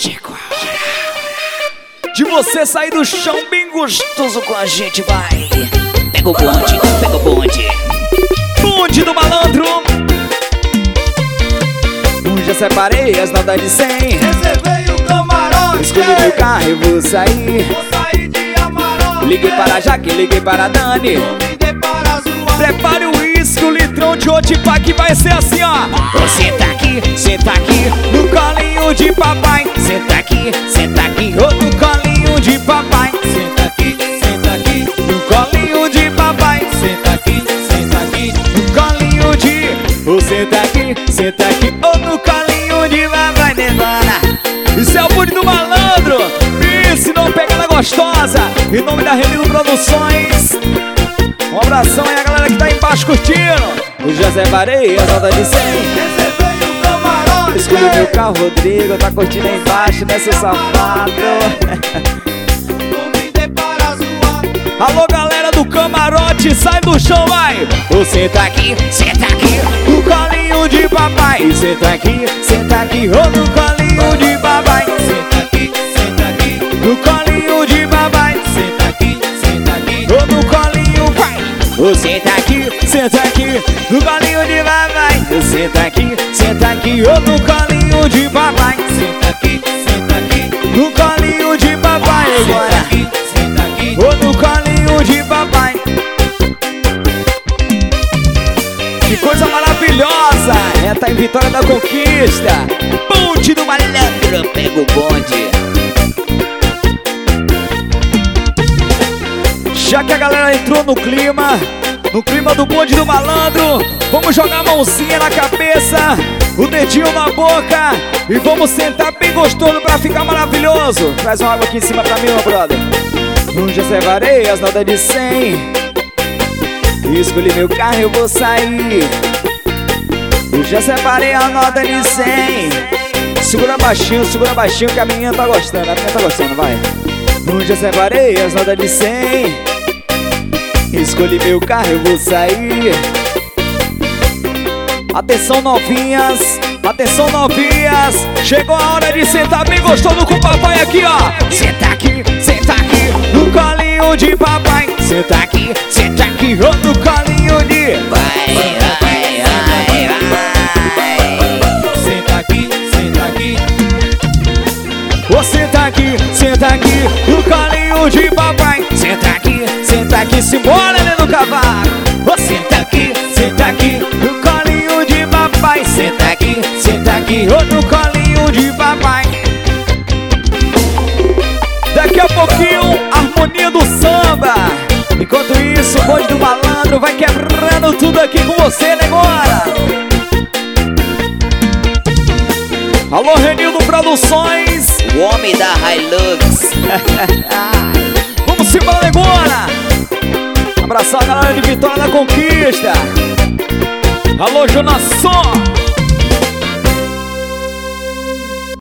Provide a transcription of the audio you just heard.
Chegou a hora de você sair do chão bem gostoso com a gente, vai. Pega o bonde, pega o bonde. Bonde do malandro. Já separei as notas de 100. Reservei o camarote. Escolhi meu carro e vou sair. Vou sair de Amarante. Liguei para a Jaque, liguei para a Dani. Liguei para a Zoa. Prepare o uísque, o litrão de Otipá, que vai ser assim, ó. Senta aqui, no colinho de papai. Senta aqui, oh, no colinho de papai. Senta aqui, No colinho de papai. senta aqui, No colinho de... Oh, senta aqui, oh, no colinho de papai, demora. Isso é o bonde do malandro. Isso, não pegada gostosa. Em nome da Renilo Produções. Um abração aí a galera que tá embaixo curtindo. Eu já separei as notas de 100. reservei o camarote. Escolhi meu carro, Rodrigo, tá curtindo aí embaixo, né, seu safado? Convidei para a Zoa. Alô, galera do camarote, sai do chão, vai! Ô, senta aqui, no colinho de papai. Senta aqui, ô, no colinho de papai. Senta aqui, No colinho de papai. senta aqui, Ô, no colinho, vai! Ô, senta aqui, no colinho de papai. Senta aqui, ô, no colinho de papai. senta aqui, No colinho de papai agora. senta aqui. Ô, no colinho de papai. Que coisa maravilhosa! É, tá em Vitória da Conquista. Bonde do malandro, pega o bonde. Já que a galera entrou no clima do bonde do malandro, vamos jogar a mãozinha na cabeça, o dedinho na boca e vamos sentar bem gostoso pra ficar maravilhoso. Traz uma água aqui em cima pra mim, meu brother. Eu já separei as notas de 100. Escolhi meu carro e eu vou sair. Eu já separei a nota de 100. Segura baixinho que a menina tá gostando. Vai. Eu já separei as notas de 100. Escolhi meu carro e eu vou sair. Atenção novinhas, chegou a hora de sentar bem gostoso com o papai aqui, ó. Senta aqui, no colinho de papai. Senta aqui, oh, no colinho de... Vai. Senta aqui, Oh, senta aqui, no colinho de papai. Senta aqui, simbora, né, no cavalo. Oh, senta aqui, no colinho de papai. Senta aqui, oh, no colinho de papai. Daqui a pouquinho, harmonia do samba. Enquanto isso, o bonde do malandro vai quebrando tudo aqui com você, negora. Alô, Renildo Produções, O homem da Hilux. vamos embora, negora. Abraçar a galera de Vitória da Conquista. Alô, Jonasson.